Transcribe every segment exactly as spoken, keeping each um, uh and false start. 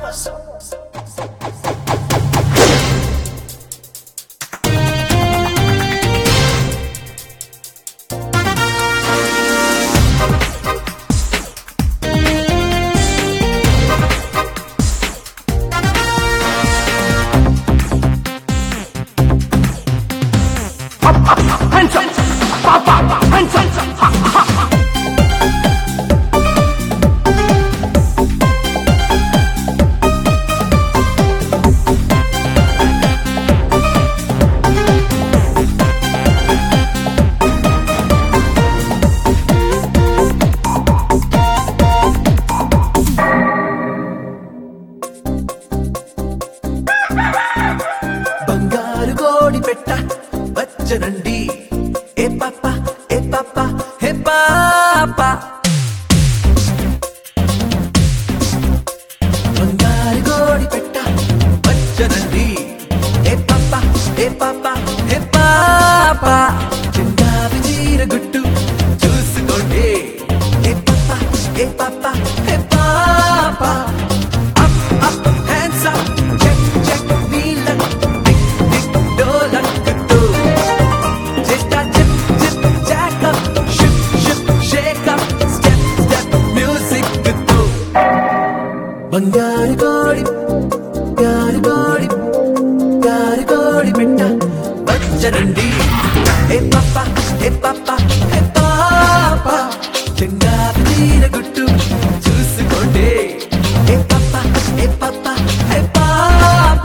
బంగారు కోడి పెట్ట వచ్చనండి ఏ పాప ఏ పాప హే పాప బంగారు కోడి పెట్ట వచ్చనండి ఏ పాప ఏ పాప హే పాప చెంగావి చీర గుట్టు చూసుకోండి ఏ పాప ఏ పాప హే పాప up up hands up check check నీళ్ళ బంగారు కోడి గారు కోడి గారు కోడి పెట్ట వచ్చనండి ఏ పాప ఏ పాప ఏ పాప చెంగావి చీర గుట్టు చూసుకోండి ఏ పాప ఏ పాప ఏ పాప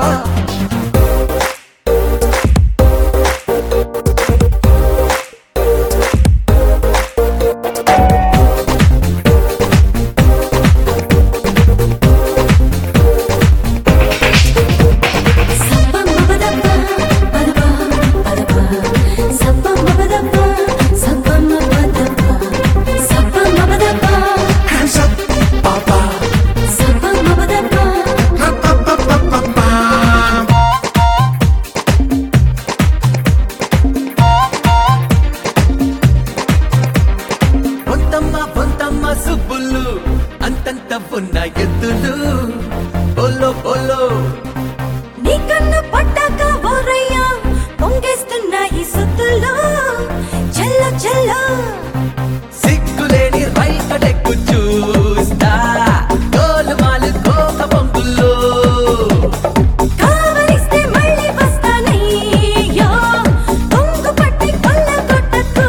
సుబ్బులు అంతంత ఉన్న ఎద్దులు బోలో బోలో నీ కన్ను పట్టాక ఓరయ్యా పొంగేస్తున్న ఈ సుత్తులు చెల్ల చెల్ల సిగ్గులేని రైతడెక్కు చూస్తా గోలుమాలు కోక బొంగుల్లో కావలిస్తే మళ్ళీ వస్తానయ్యో కొంగు పట్టి కొల్ల కొట్టకు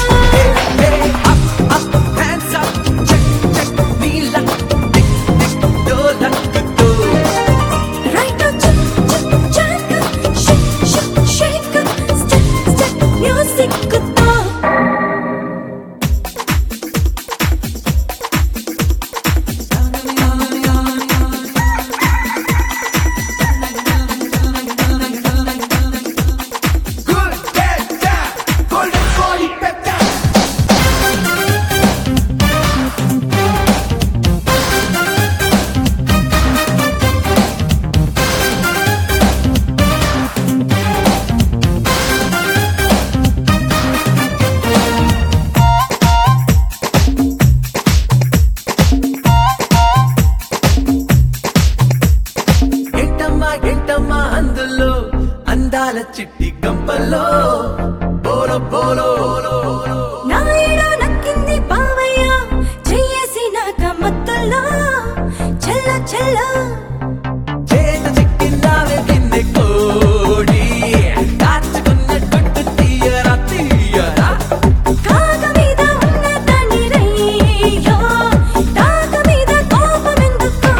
ఏంటమ్మా అందులో అందాల చిట్టి గంపల్లో బోలో బోలో నాయుడు నక్కింది పావయ్య చెయ్యేసి నా కమ్మత్తుల్లో చెల్ల చెల్ల చేత చిక్కిందావే కింద కోడి దాచుకున్న గుట్టు తీయరా తీయరా కాగ మీద ఉన్న దాని రయ్యో తాగ మీద కోపమెందుకు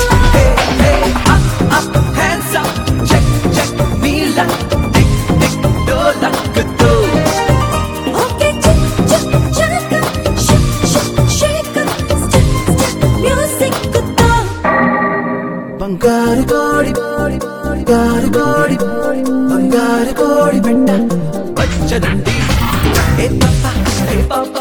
బంగారు కోడి బంగారు కోడి బంగారు కోడి పెట్ట వచ్చనండి ఏ పాప ఏ పాప